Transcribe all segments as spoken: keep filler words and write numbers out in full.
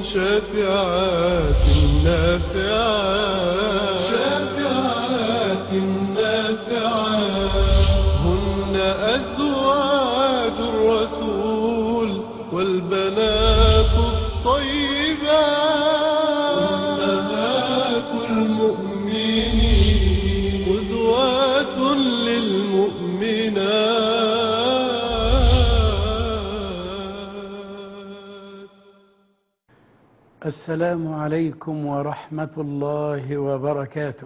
شافعات نافعات شافعات نافعات هن أزواج الرسول والبنات الطيبات أمهات المؤمنين قدوات للمؤمنات. السلام عليكم ورحمة الله وبركاته.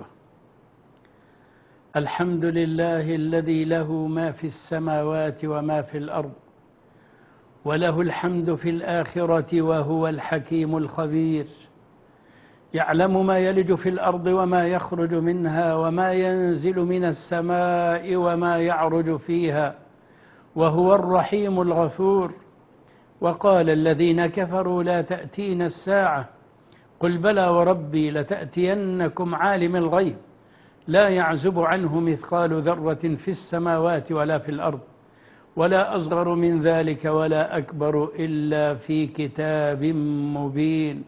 الحمد لله الذي له ما في السماوات وما في الأرض، وله الحمد في الآخرة، وهو الحكيم الخبير. يعلم ما يلج في الأرض وما يخرج منها وما ينزل من السماء وما يعرج فيها، وهو الرحيم الغفور. وقال الذين كفروا لا تأتينا الساعة قل بلى وربي لتأتينكم عالم الغيب لا يعزب عنه مثقال ذرة في السماوات ولا في الأرض ولا أصغر من ذلك ولا أكبر إلا في كتاب مبين.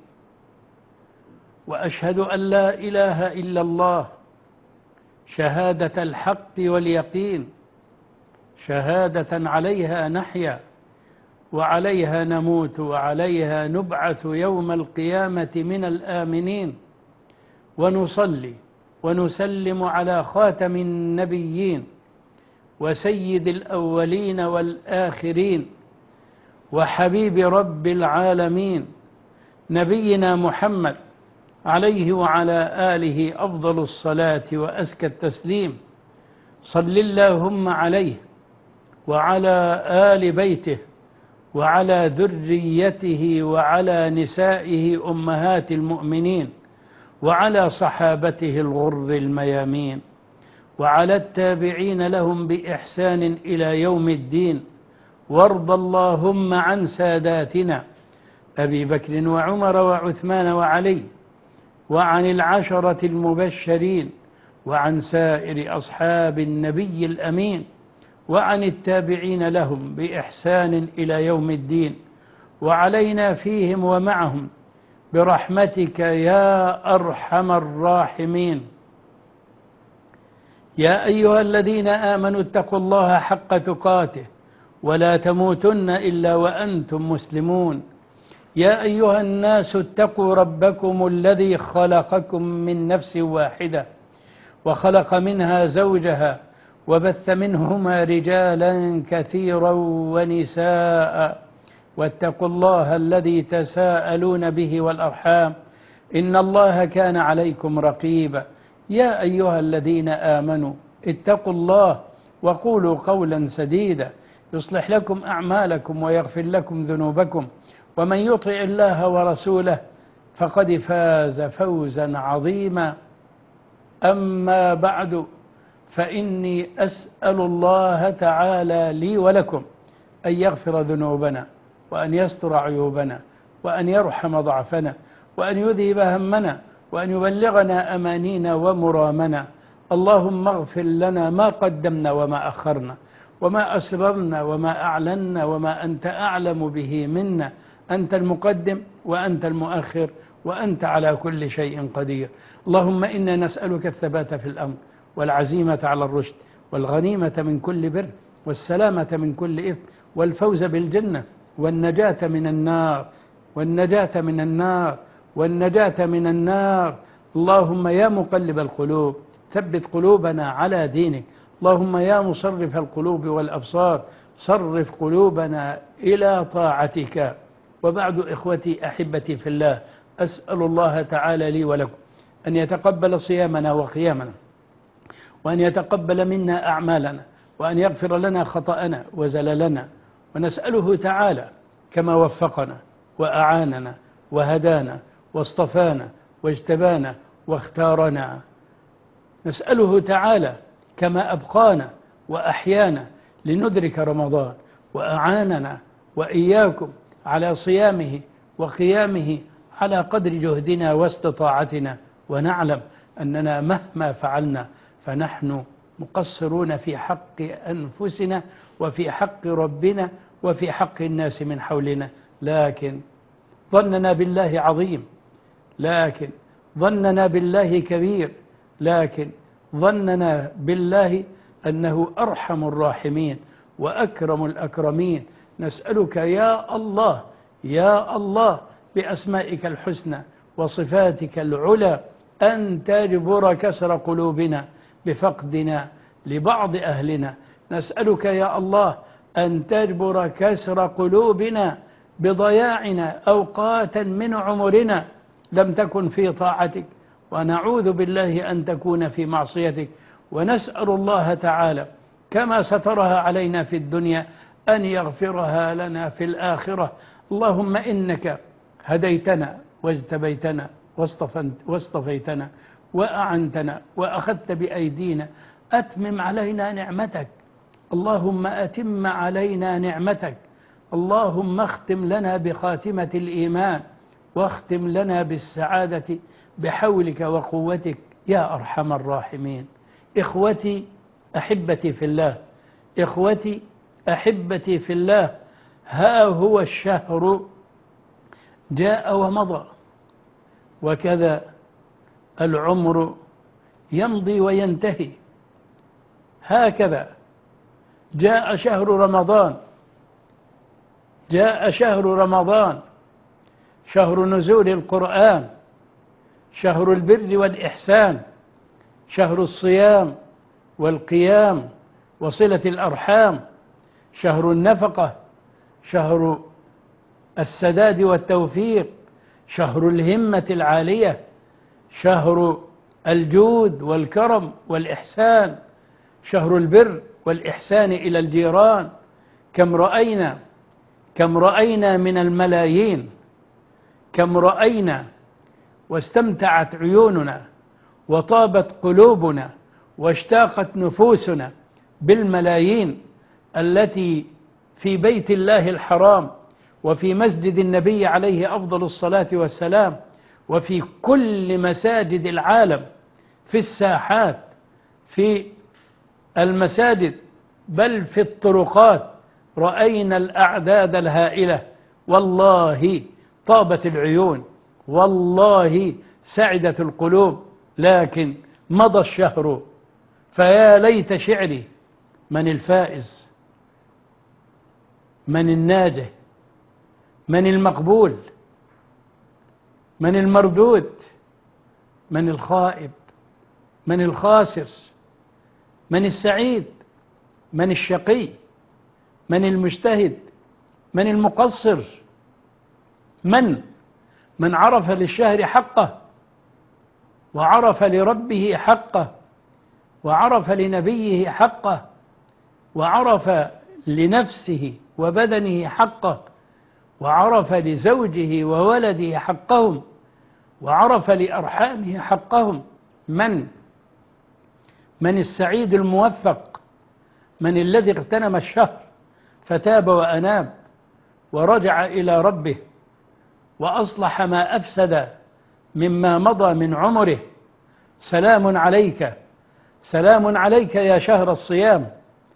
وأشهد أن لا إله إلا الله شهادة الحق واليقين، شهادة عليها نحيا وعليها نموت وعليها نبعث يوم القيامة من الآمنين. ونصلي ونسلم على خاتم النبيين وسيد الأولين والآخرين وحبيب رب العالمين نبينا محمد عليه وعلى آله أفضل الصلاة وأزكى التسليم. صل اللهم عليه وعلى آل بيته وعلى ذريته وعلى نسائه أمهات المؤمنين وعلى صحابته الغر الميامين وعلى التابعين لهم بإحسان إلى يوم الدين. وارض اللهم عن ساداتنا أبي بكر وعمر وعثمان وعلي وعن العشرة المبشرين وعن سائر أصحاب النبي الأمين وعن التابعين لهم بإحسان إلى يوم الدين، وعلينا فيهم ومعهم برحمتك يا أرحم الراحمين. يا أيها الذين آمنوا اتقوا الله حق تقاته ولا تموتن إلا وأنتم مسلمون. يا أيها الناس اتقوا ربكم الذي خلقكم من نفس واحدة وخلق منها زوجها وبث منهما رجالا كثيرا ونساء واتقوا الله الذي تساءلون به والأرحام إن الله كان عليكم رقيبا. يا أيها الذين آمنوا اتقوا الله وقولوا قولا سديدا يصلح لكم أعمالكم ويغفر لكم ذنوبكم، ومن يطع الله ورسوله فقد فاز فوزا عظيما. أما بعد، فإني أسأل الله تعالى لي ولكم أن يغفر ذنوبنا وأن يستر عيوبنا وأن يرحم ضعفنا وأن يذهب همنا وأن يبلغنا أمانينا ومرامنا. اللهم اغفر لنا ما قدمنا وما أخرنا وما أسررنا وما أعلنا وما أنت أعلم به منا. أنت المقدم وأنت المؤخر وأنت على كل شيء قدير. اللهم إنا نسألك الثبات في الأمر والعزيمة على الرشد والغنيمة من كل بر والسلامة من كل إثم والفوز بالجنة والنجاة من النار والنجاة من النار والنجاة من النار. اللهم يا مقلب القلوب ثبت قلوبنا على دينك. اللهم يا مصرف القلوب والأبصار صرف قلوبنا إلى طاعتك. وبعد، إخوتي أحبتي في الله، أسأل الله تعالى لي ولكم أن يتقبل صيامنا وقيامنا، وأن يتقبل منا أعمالنا، وأن يغفر لنا خطأنا وزللنا. ونسأله تعالى كما وفقنا وأعاننا وهدانا واصطفانا واجتبانا واختارنا، نسأله تعالى كما أبقانا وأحيانا لندرك رمضان، وأعاننا وإياكم على صيامه وقيامه على قدر جهدنا واستطاعتنا. ونعلم أننا مهما فعلنا فنحن مقصرون في حق أنفسنا وفي حق ربنا وفي حق الناس من حولنا، لكن ظننا بالله عظيم، لكن ظننا بالله كبير، لكن ظننا بالله أنه أرحم الراحمين وأكرم الأكرمين. نسألك يا الله يا الله بأسمائك الحسنى وصفاتك العلى أن تجبر كسر قلوبنا بفقدنا لبعض أهلنا. نسألك يا الله أن تجبر كسر قلوبنا بضياعنا أوقاتا من عمرنا لم تكن في طاعتك، ونعوذ بالله أن تكون في معصيتك. ونسأل الله تعالى كما سترها علينا في الدنيا أن يغفرها لنا في الآخرة. اللهم إنك هديتنا واجتبيتنا واصطفيتنا وأعنتنا وأخذت بأيدينا، أتمم علينا نعمتك، اللهم أتم علينا نعمتك، اللهم اختم لنا بخاتمة الإيمان، واختم لنا بالسعادة بحولك وقوتك يا أرحم الراحمين. إخوتي أحبتي في الله، إخوتي أحبتي في الله، ها هو الشهر جاء ومضى، وكذا العمر يمضي وينتهي. هكذا جاء شهر رمضان، جاء شهر رمضان، شهر نزول القرآن، شهر البر والإحسان، شهر الصيام والقيام وصلة الأرحام، شهر النفقة، شهر السداد والتوفيق، شهر الهمة العالية، شهر الجود والكرم والإحسان، شهر البر والإحسان إلى الجيران. كم رأينا كم رأينا من الملايين، كم رأينا واستمتعت عيوننا وطابت قلوبنا واشتاقت نفوسنا بالملايين التي في بيت الله الحرام، وفي مسجد النبي عليه أفضل الصلاة والسلام، وفي كل مساجد العالم، في الساحات، في المساجد، بل في الطرقات. رأينا الأعداد الهائلة، والله طابت العيون، والله سعدت القلوب. لكن مضى الشهر، فيا ليت شعري من الفائز، من الناجح، من المقبول، من المردود، من الخائب، من الخاسر، من السعيد، من الشقي، من المجتهد، من المقصر، من من عرف للشهر حقه، وعرف لربه حقه، وعرف لنبيه حقه، وعرف لنفسه وبدنه حقه، وعرف لزوجه وولده حقهم، وعرف لأرحامه حقهم. من من السعيد الموفق، من الذي اغتنم الشهر فتاب وأناب ورجع إلى ربه وأصلح ما أفسد مما مضى من عمره. سلام عليك، سلام عليك يا شهر الصيام،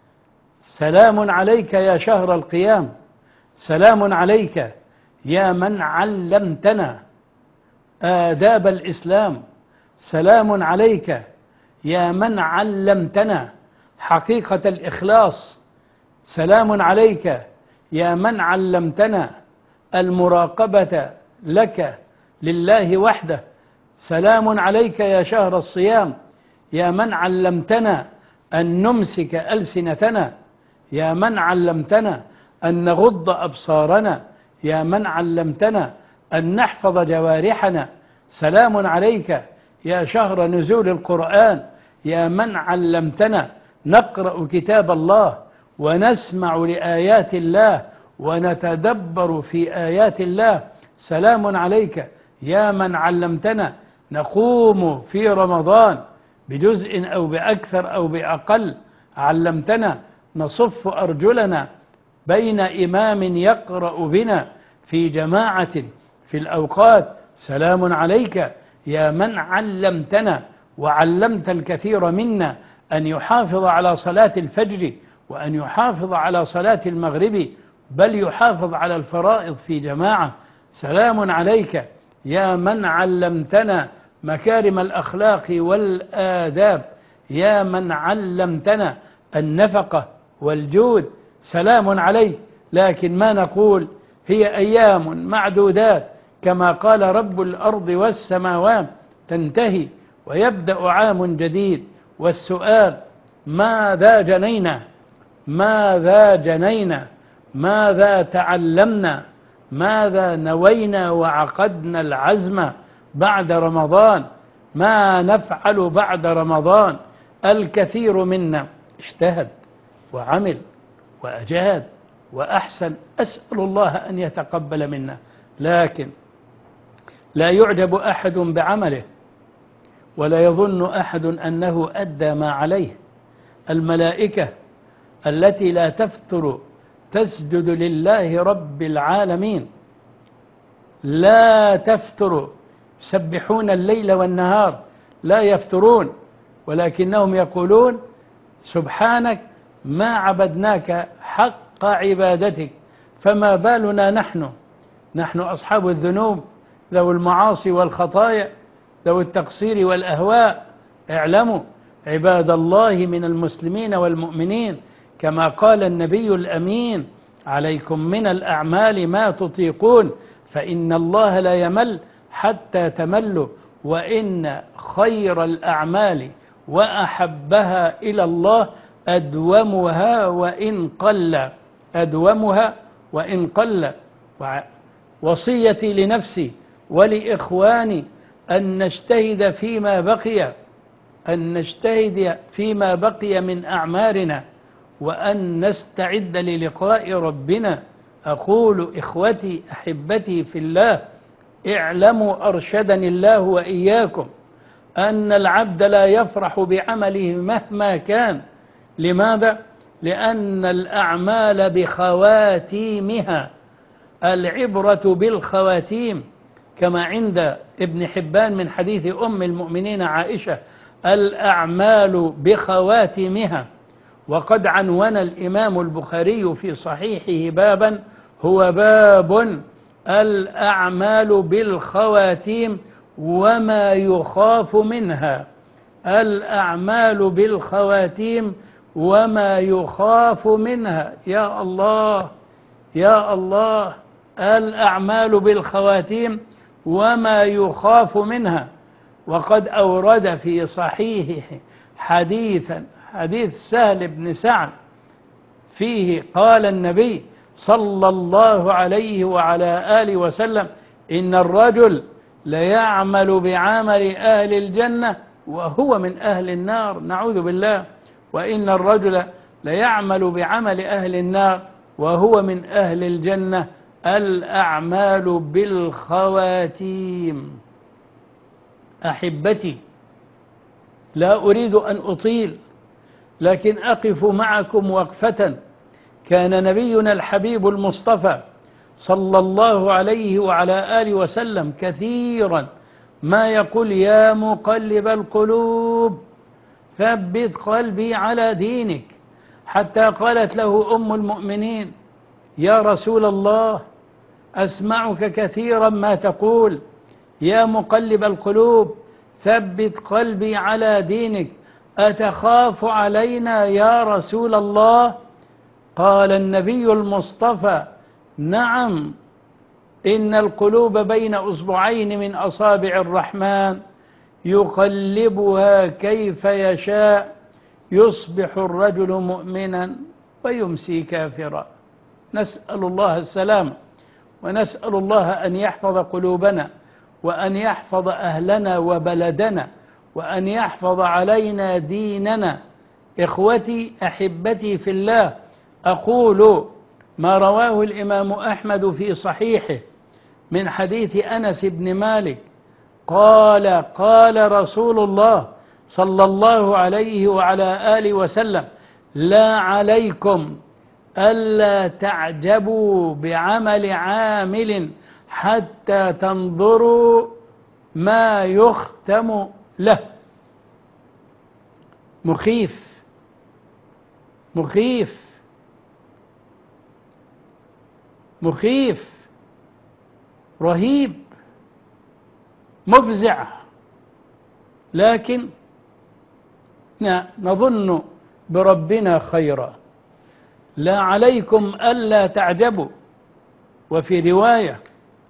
سلام عليك يا شهر القيام، سلام عليك يا من علمتنا آداب الإسلام، سلام عليك يا من علمتنا حقيقة الإخلاص، سلام عليك يا من علمتنا المراقبة لك لله وحده، سلام عليك يا شهر الصيام يا من علمتنا أن نمسك ألسنتنا، يا من علمتنا أن نغض أبصارنا، يا من علمتنا أن نحفظ جوارحنا. سلام عليك يا شهر نزول القرآن، يا من علمتنا نقرأ كتاب الله ونسمع لآيات الله ونتدبر في آيات الله. سلام عليك يا من علمتنا نقوم في رمضان بجزء أو بأكثر أو بأقل، علمتنا نصف أرجلنا بين إمام يقرأ بنا في جماعة في الأوقات. سلام عليك يا من علمتنا وعلمت الكثير منا أن يحافظ على صلاة الفجر، وأن يحافظ على صلاة المغرب، بل يحافظ على الفرائض في جماعة. سلام عليك يا من علمتنا مكارم الأخلاق والآداب، يا من علمتنا النفقة والجود، سلام عليك. لكن ما نقول هي أيام معدودات كما قال رب الأرض والسماوات، تنتهي ويبدأ عام جديد. والسؤال ماذا جنينا؟ ماذا جنينا؟ ماذا تعلمنا؟ ماذا نوينا وعقدنا العزم بعد رمضان؟ ما نفعل بعد رمضان؟ الكثير منا اجتهد وعمل وأجاد وأحسن، أسأل الله أن يتقبل منا، لكن لا يعجب أحد بعمله ولا يظن أحد أنه أدى ما عليه. الملائكة التي لا تفتر تسجد لله رب العالمين، لا تفتر، يسبحون الليل والنهار لا يفترون، ولكنهم يقولون سبحانك ما عبدناك حق عبادتك. فما بالنا نحن؟ نحن أصحاب الذنوب ذو المعاصي والخطايا ذو التقصير والأهواء. اعلموا عباد الله من المسلمين والمؤمنين كما قال النبي الأمين: عليكم من الأعمال ما تطيقون فإن الله لا يمل حتى تملوا، وإن خير الأعمال وأحبها إلى الله أدومها وإن قل، أدومها وإن قل. وصيتي لنفسي ولإخواني أن نجتهد فيما بقي، أن نجتهد فيما بقي من أعمارنا، وأن نستعد للقاء ربنا. أقول إخوتي أحبتي في الله، اعلموا أرشدني الله وإياكم أن العبد لا يفرح بعمله مهما كان. لماذا؟ لأن الأعمال بخواتيمها، العبرة بالخواتيم، كما عند ابن حبان من حديث أم المؤمنين عائشة: الأعمال بخواتيمها. وقد عنون الإمام البخاري في صحيحه بابا هو باب الأعمال بالخواتيم وما يخاف منها، الأعمال بالخواتيم وما يخاف منها. يا الله يا الله، الأعمال بالخواتيم وما يخاف منها. وقد أورد في صحيحه حديثا، حديث سهل بن سعد، فيه قال النبي صلى الله عليه وعلى آله وسلم: إن الرجل ليعمل بعمل أهل الجنة وهو من أهل النار، نعوذ بالله، وإن الرجل ليعمل بعمل أهل النار وهو من أهل الجنة. الأعمال بالخواتيم. أحبتي، لا أريد أن أطيل، لكن أقف معكم وقفة. كان نبينا الحبيب المصطفى صلى الله عليه وعلى آله وسلم كثيرا ما يقول: يا مقلب القلوب ثبت قلبي على دينك. حتى قالت له أم المؤمنين: يا رسول الله، أسمعك كثيرا ما تقول يا مقلب القلوب ثبت قلبي على دينك، أتخاف علينا يا رسول الله؟ قال النبي المصطفى: نعم، إن القلوب بين أصبعين من أصابع الرحمن يقلبها كيف يشاء، يصبح الرجل مؤمنا ويمسي كافرا. نسأل الله السلامة، ونسأل الله أن يحفظ قلوبنا، وأن يحفظ أهلنا وبلدنا، وأن يحفظ علينا ديننا. إخوتي أحبتي في الله، أقول ما رواه الإمام أحمد في صحيحه من حديث أنس بن مالك قال: قال رسول الله صلى الله عليه وعلى آله وسلم: لا عليكم ألا تعجبوا بعمل عامل حتى تنظروا ما يختم له. مخيف مخيف مخيف رهيب مفزع، لكن نظن بربنا خيرا. لا عليكم ألا تعجبوا. وفي رواية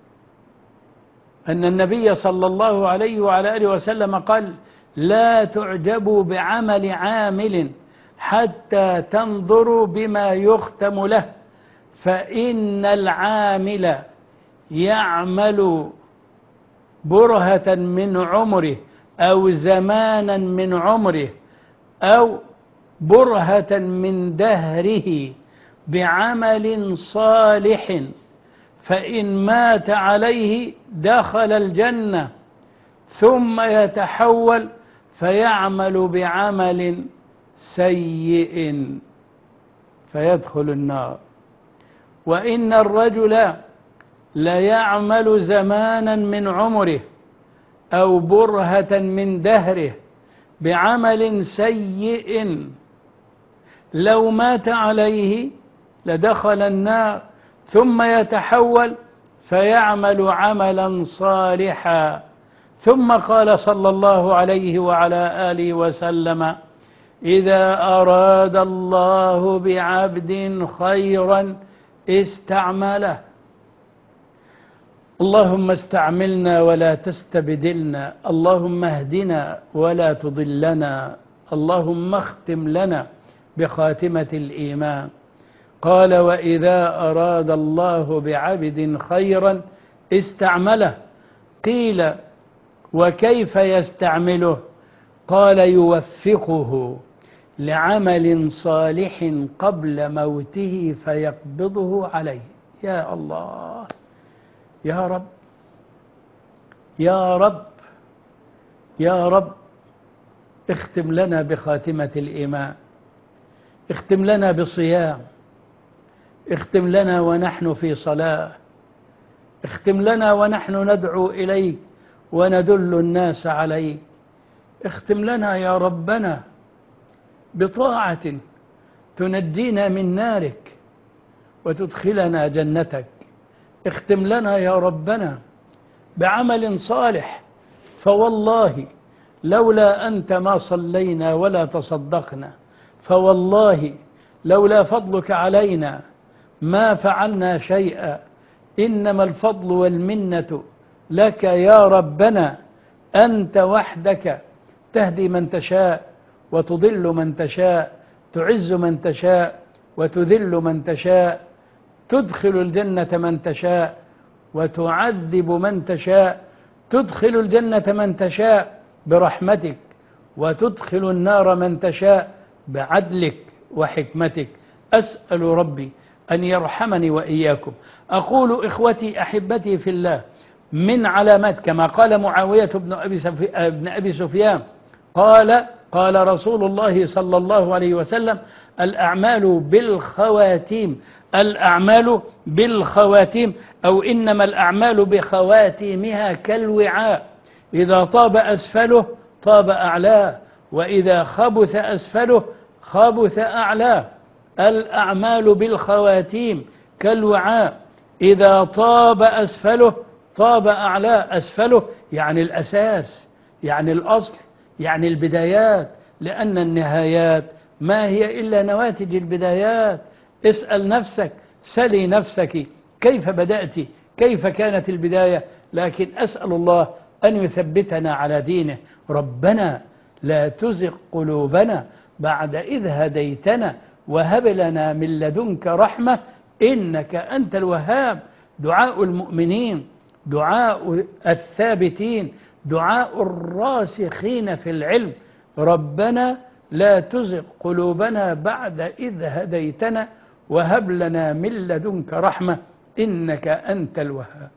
أن النبي صلى الله عليه وعلى آله وسلم قال: لا تعجبوا بعمل عامل حتى تنظروا بما يختم له، فإن العامل يعمل برهة من عمره أو زمانا من عمره أو برهة من دهره بعمل صالح، فإن مات عليه دخل الجنة، ثم يتحول فيعمل بعمل سيء فيدخل النار. وإن الرجل ليعمل زمانا من عمره أو برهة من دهره بعمل سيء، لو مات عليه لدخل النار، ثم يتحول فيعمل عملا صالحا. ثم قال صلى الله عليه وعلى آله وسلم: إذا أراد الله بعبد خيرا استعمله. اللهم استعملنا ولا تستبدلنا، اللهم اهدنا ولا تضلنا، اللهم اختم لنا بخاتمة الإيمان. قال: وإذا أراد الله بعبد خيرا استعمله. قيل: وكيف يستعمله؟ قال: يوفقه لعمل صالح قبل موته فيقبضه عليه. يا الله، يا رب، يا رب، يا رب، اختم لنا بخاتمة الإيمان، اختم لنا بصيام، اختم لنا ونحن في صلاة، اختم لنا ونحن ندعو إليك وندل الناس عليك، اختم لنا يا ربنا بطاعة تنجينا من نارك وتدخلنا جنتك، اختم لنا يا ربنا بعمل صالح، فوالله لولا أنت ما صلينا ولا تصدقنا، فوالله لولا فضلك علينا ما فعلنا شيئا، إنما الفضل والمنة لك يا ربنا، أنت وحدك تهدي من تشاء وتضل من تشاء، تعز من تشاء وتذل من تشاء، تدخل الجنة من تشاء وتعذب من تشاء، تدخل الجنة من تشاء برحمتك وتدخل النار من تشاء بعدلك وحكمتك. أسأل ربي أن يرحمني وإياكم. أقول إخوتي أحبتي في الله، من علامات كما قال معاوية بن أبي, بن أبي سفيان قال قال رسول الله صلى الله عليه وسلم: الأعمال بالخواتيم، الأعمال بالخواتيم، أو إنما الأعمال بخواتيمها كالوعاء، إذا طاب أسفله طاب أعلاه، وإذا خبث أسفله خبث أعلاه. الأعمال بالخواتيم كالوعاء، إذا طاب أسفله طاب أعلاه. أسفله يعني الأساس، يعني الأصل، يعني البدايات، لأن النهايات ما هي إلا نواتج البدايات. اسأل نفسك، سلي نفسك، كيف بدأت، كيف كانت البداية؟ لكن أسأل الله أن يثبتنا على دينه. ربنا لا تزغ قلوبنا بعد إذ هديتنا وهب لنا من لدنك رحمة إنك أنت الوهاب. دعاء المؤمنين، دعاء الثابتين، دعاء الراسخين في العلم. ربنا لا تزغ قلوبنا بعد إذ هديتنا وهب لنا من لدنك رحمة إنك أنت الوهاب.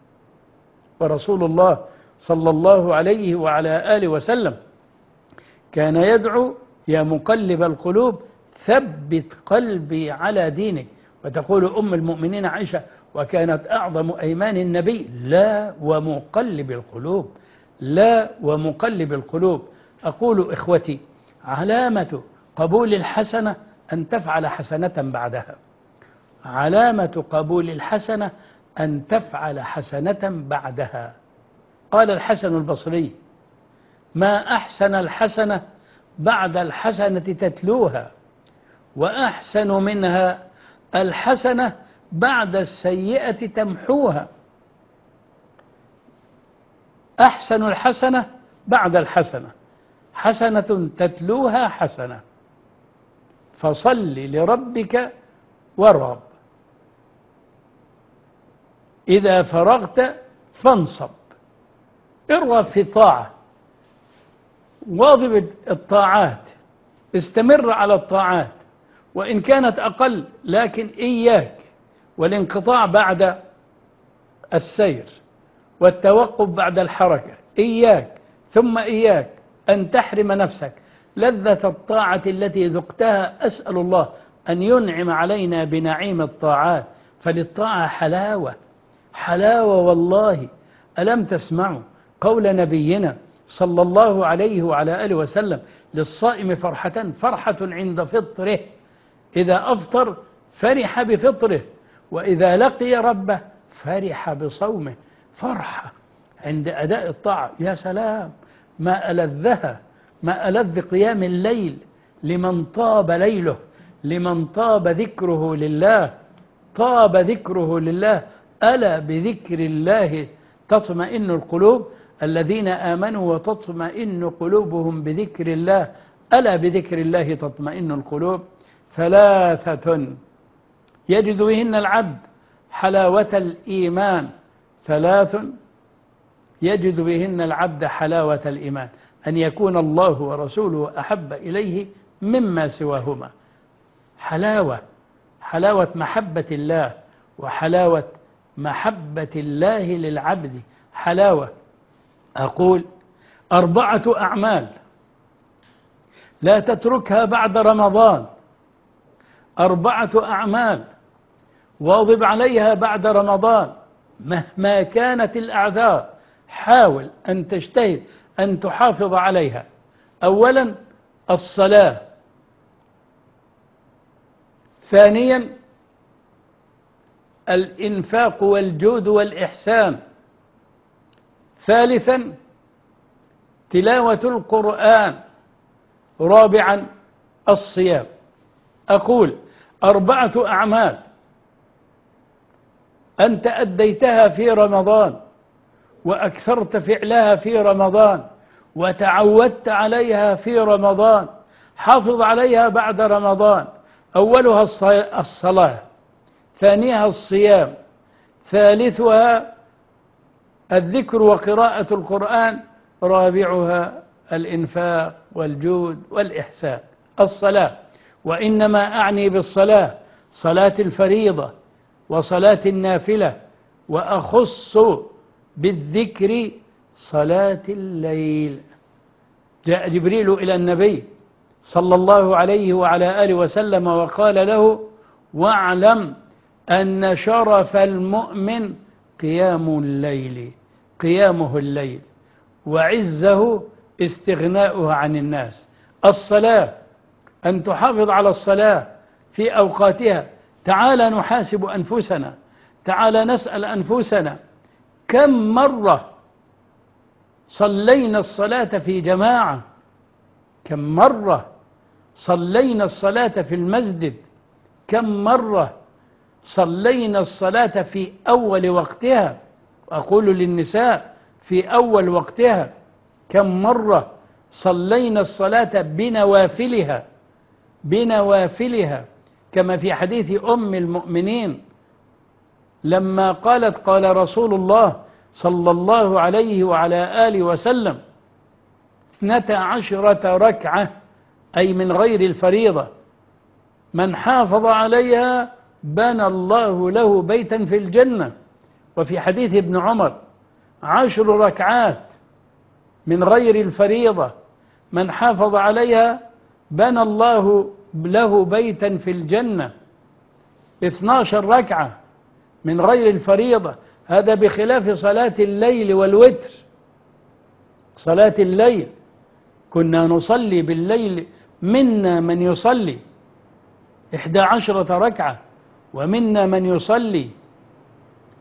ورسول الله صلى الله عليه وعلى آله وسلم كان يدعو: يا مقلب القلوب ثبت قلبي على دينك. وتقول أم المؤمنين عائشة: وكانت أعظم أيمان النبي: لا ومقلب القلوب، لا ومقلب القلوب. أقول إخوتي، علامة قبول الحسنة أن تفعل حسنة بعدها، علامة قبول الحسنة أن تفعل حسنة بعدها. قال الحسن البصري: ما أحسن الحسنة بعد الحسنة تتلوها، وأحسن منها الحسنة بعد السيئة تمحوها. أحسن الحسنة بعد الحسنة، حسنة تتلوها حسنة، فصل لربك وارغب، إذا فرغت فانصب. ارغب في الطاعة، واظب الطاعات، استمر على الطاعات وإن كانت أقل، لكن إياك والانقطاع بعد السير والتوقف بعد الحركة. إياك ثم إياك أن تحرم نفسك لذة الطاعة التي ذقتها. أسأل الله أن ينعم علينا بنعيم الطاعات، فللطاعة حلاوة، حلاوة والله. ألم تسمعوا قول نبينا صلى الله عليه وعلى آله وسلم: للصائم فرحة، فرحة عند فطره، إذا أفطر فرح بفطره، وإذا لقي ربه فرح بصومه. فرحة عند أداء الطاعة، يا سلام، ما ألذها، ما ألذ قيام الليل لمن طاب ليله، لمن طاب ذكره لله، طاب ذكره لله. ألا بذكر الله تطمئن القلوب، الذين آمنوا وتطمئن قلوبهم بذكر الله، ألا بذكر الله تطمئن القلوب. ثلاثة يجد بهن العبد حلاوة الإيمان، ثلاث يجد بهن العبد حلاوة الإيمان: أن يكون الله ورسوله أحب إليه مما سواهما. حلاوة، حلاوة محبة الله وحلاوة محبة الله للعبد. حلاوة. أقول: أربعة أعمال لا تتركها بعد رمضان، أربعة أعمال واظب عليها بعد رمضان مهما كانت الأعذار، حاول أن تجتهد أن تحافظ عليها. أولا الصلاة، ثانيا الإنفاق والجود والإحسان، ثالثا تلاوة القرآن، رابعا الصيام. أقول: أربعة أعمال أنت أديتها في رمضان وأكثرت فعلها في رمضان وتعودت عليها في رمضان، حافظ عليها بعد رمضان. أولها الصلاة، ثانيها الصيام، ثالثها الذكر وقراءة القرآن، رابعها الإنفاق والجود والإحسان. الصلاة، وإنما أعني بالصلاة صلاة الفريضة وصلاة النافلة، وأخص بالذكر صلاة الليل. جاء جبريل إلى النبي صلى الله عليه وعلى آله وسلم وقال له: واعلم أن شرف المؤمن قيام الليل، قيامه الليل، وعزه استغناؤه عن الناس. الصلاة، أن تحافظ على الصلاة في أوقاتها. تعال نحاسب أنفسنا، تعال نسأل أنفسنا: كم مرة صلينا الصلاة في جماعة؟ كم مرة صلينا الصلاة في المسجد؟ كم مرة صلينا الصلاة في أول وقتها؟ أقول للنساء: في أول وقتها. كم مرة صلينا الصلاة بنوافلها، بنوافلها، كما في حديث أم المؤمنين لما قالت: قال رسول الله صلى الله عليه وعلى آله وسلم: اثنتا عشرة ركعة، أي من غير الفريضة، من حافظ عليها بنى الله له بيتا في الجنة. وفي حديث ابن عمر: عشر ركعات من غير الفريضة، من حافظ عليها بنى الله له بيتا في الجنة. اثنتا عشرة ركعة من غير الفريضة، هذا بخلاف صلاة الليل والوتر. صلاة الليل كنا نصلي بالليل، منا من يصلي إحدى عشرة ركعة، ومنا من يصلي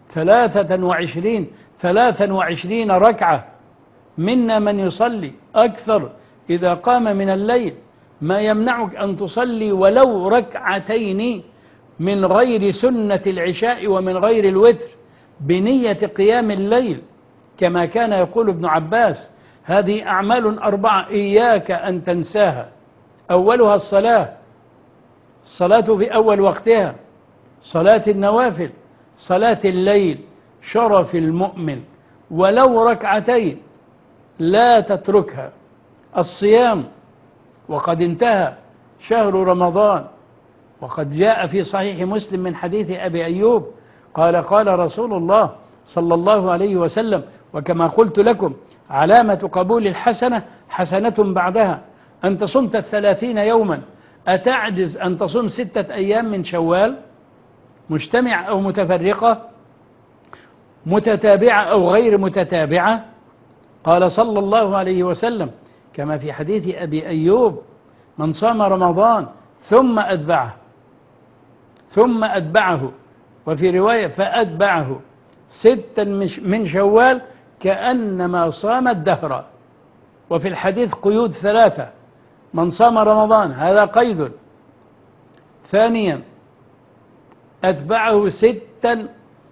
ثلاثة وعشرين ثلاثا وعشرين ركعة. منا من يصلي أكثر إذا قام من الليل. ما يمنعك أن تصلي ولو ركعتين من غير سنة العشاء ومن غير الوتر بنية قيام الليل، كما كان يقول ابن عباس: هذه أعمال أربعة إياك أن تنساها. أولها الصلاة، الصلاة في أول وقتها، صلاة النوافل، صلاة الليل، شرف المؤمن ولو ركعتين لا تتركها. الصيام، وقد انتهى شهر رمضان، وقد جاء في صحيح مسلم من حديث أبي أيوب قال: قال رسول الله صلى الله عليه وسلم: وكما قلت لكم علامة قبول الحسنة حسنة بعدها. أنت صمت الثلاثين يوما، أتعجز أن تصوم ستة أيام من شوال، مجتمع أو متفرقة، متتابعة أو غير متتابعة؟ قال صلى الله عليه وسلم كما في حديث أبي أيوب: من صام رمضان ثم أتبعه ثم أتبعه وفي رواية فأتبعه ستا من شوال كأنما صام الدهر. وفي الحديث قيود ثلاثة: من صام رمضان، هذا قيد. ثانيا أتبعه ستا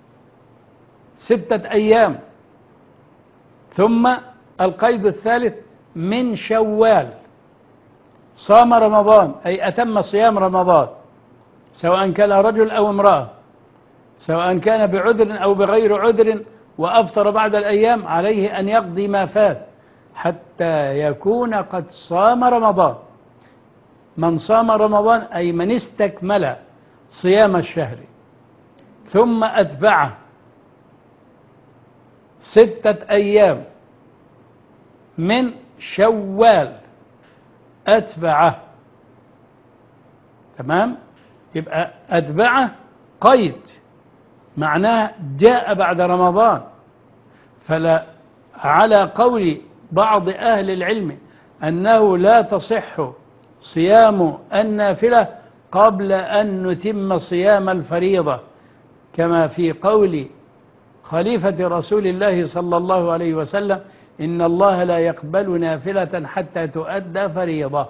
ستة أيام. ثم القيد الثالث: من شوال. صام رمضان أي أتم صيام رمضان، سواء كان رجل أو امرأة، سواء كان بعذر أو بغير عذر، وأفطر بعد الأيام، عليه أن يقضي ما فات حتى يكون قد صام رمضان. من صام رمضان أي من استكمل صيام الشهر. ثم أتبعه ستة أيام من شوال، أتبعه. تمام؟ يبقى أتبعه قيد، معناه جاء بعد رمضان. فلا على قول بعض أهل العلم أنه لا تصح صيام النافلة قبل أن نتم صيام الفريضة، كما في قول خليفة رسول الله صلى الله عليه وسلم: إن الله لا يقبل نافلة حتى تؤدى فريضة.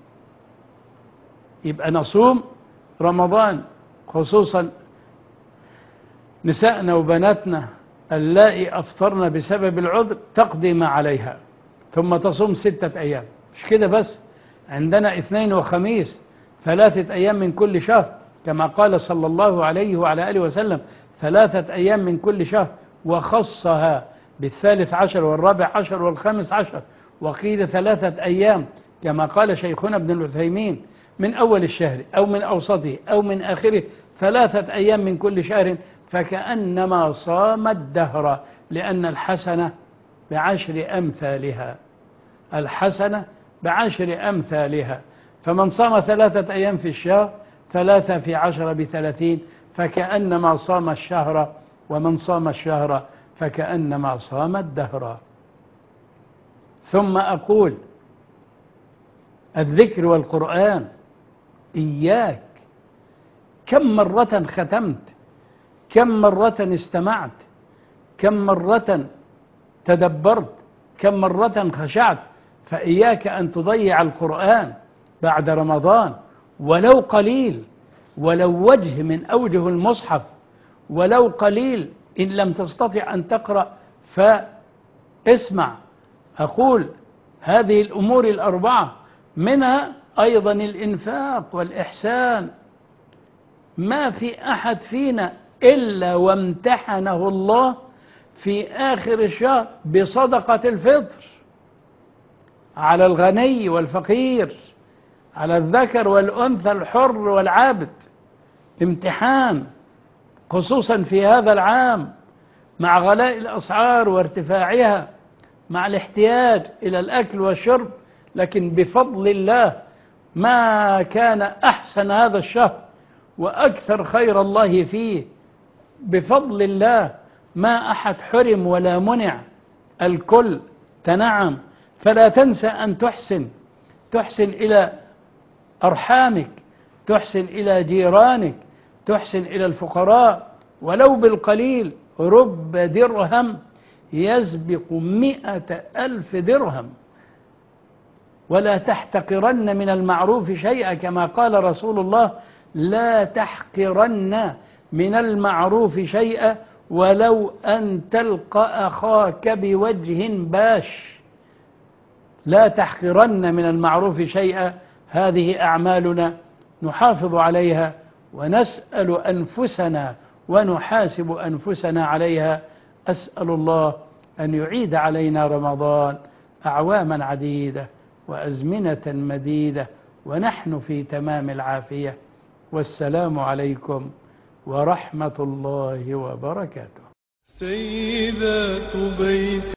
يبقى نصوم رمضان، خصوصا نسائنا وبناتنا اللائي أفطرن بسبب العذر تقضي ما عليها، ثم تصوم ستة أيام. مش كده بس، عندنا اثنين وخميس، ثلاثة أيام من كل شهر، كما قال صلى الله عليه وعلى آله وسلم: ثلاثة أيام من كل شهر، وخصها بالثالث عشر والرابع عشر والخامس عشر. وقيل ثلاثة أيام كما قال شيخنا ابن العثيمين: من أول الشهر أو من أوسطه أو من آخره، ثلاثة أيام من كل شهر، فكأنما صام الدهر، لأن الحسنة بعشر أمثالها. الحسنة بعشر أمثالها. فمن صام ثلاثة أيام في الشهر، ثلاثة في عشرة بثلاثين، فكأنما صام الشهر. ومن صام الشهر فكأنما صام الدهر. ثم أقول: الذكر والقرآن إياك. كم مرة ختمت؟ كم مرة استمعت؟ كم مرة تدبرت؟ كم مرة خشعت؟ فإياك أن تضيع القرآن بعد رمضان، ولو قليل، ولو وجه من أوجه المصحف، ولو قليل. إن لم تستطع أن تقرأ فاسمع. أقول: هذه الأمور الأربعة، منها أيضا الإنفاق والإحسان. ما في أحد فينا إلا وامتحنه الله في آخر الشهر بصدقة الفطر على الغني والفقير، على الذكر والأنثى، الحر والعابد. امتحان، خصوصا في هذا العام مع غلاء الأسعار وارتفاعها، مع الاحتياج إلى الأكل والشرب. لكن بفضل الله ما كان أحسن هذا الشهر وأكثر خير الله فيه. بفضل الله ما أحد حرم ولا منع، الكل تنعم. فلا تنسى أن تحسن، تحسن إلى أرحامك، تحسن إلى جيرانك، تحسن إلى الفقراء ولو بالقليل. رب درهم يسبق مئة ألف درهم. ولا تحتقرن من المعروف شيئا، كما قال رسول الله: لا تحقرن من المعروف شيئا ولو أن تلقى أخاك بوجه باش. لا تحقرن من المعروف شيئا، هذه أعمالنا نحافظ عليها ونسأل أنفسنا ونحاسب أنفسنا عليها. أسأل الله أن يعيد علينا رمضان أعواما عديدة وأزمنة مديدة ونحن في تمام العافية. والسلام عليكم ورحمة الله وبركاته. سيدات بيت